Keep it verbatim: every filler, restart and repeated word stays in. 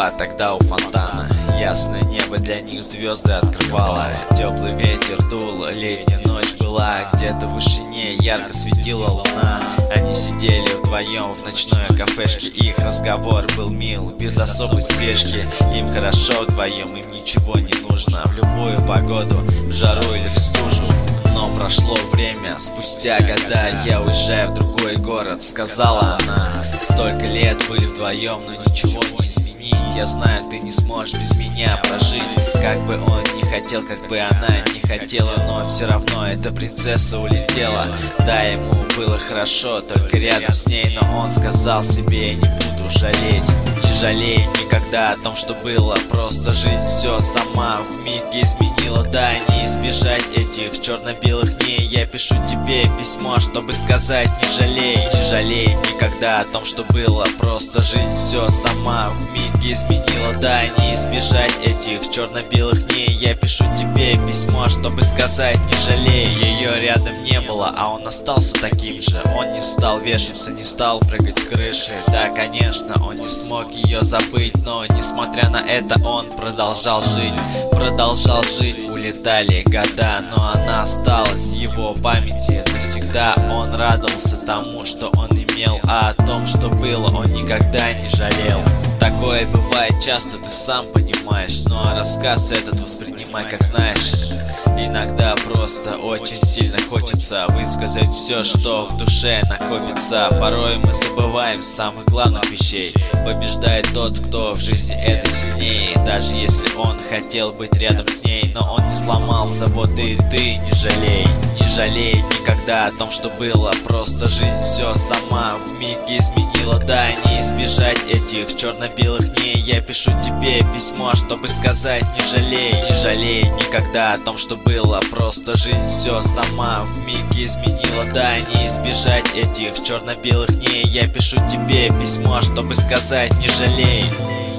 два тогда у фонтана. Ясное небо для них звезды открывало. Теплый ветер дул, летняя ночь была. Где-то в вышине ярко светила луна. Они сидели вдвоем в ночной кафешке. Их разговор был мил, без особой спешки. Им хорошо вдвоем, им ничего не нужно. В любую погоду, в жару или в стужу. Но прошло время, спустя года я уезжаю в другой город, сказала она. Столько лет были вдвоем, но ничего не изменить. Я знаю, ты не сможешь без меня прожить. Как бы он ни хотел, как бы она не хотела, но все равно эта принцесса улетела. Да, ему было хорошо, только рядом с ней, но он сказал себе: я не буду жалеть. Не жалей никогда о том, что было. Просто жизнь все сама вмиг изменила. Да, не избежать этих черно-белых дней. Я пишу тебе письмо, чтобы сказать: не жалей. Не жалей никогда о том, что было. Просто жизнь все сама вмиг изменила. Да, не избежать этих черно-белых дней. Я пишу тебе письмо, чтобы сказать: не жалей. Ее рядом не было, а он остался таким же. Он не стал вешаться, не стал прыгать с крыши. Да, конечно, он не смог ее забыть, но несмотря на это он продолжал жить. Продолжал жить, улетали года, но она осталась в его памяти навсегда. Он радовался тому, что он имел, а о том, что было, он никогда не жалел. Такое бывает часто, ты сам понимаешь, ну а рассказ этот воспринимай как знаешь. Иногда просто очень сильно хочется высказать все, что в душе накопится. Порой мы забываем самых главных вещей. Побеждает тот, кто в жизни это сильнее. Даже если он хотел быть рядом с ней, но он не сломался, вот и ты не жалей. Не жалей никогда о том, что было. Просто жизнь все сама вмиг изменила. Да, не избежать этих черно-белых дней. Я пишу тебе письмо, чтобы сказать: не жалей. Не жалей никогда о том, что было. Просто жизнь все сама вмиг изменила. Да, не избежать этих черно-белых дней. Я пишу тебе письмо, чтобы сказать: не жалей.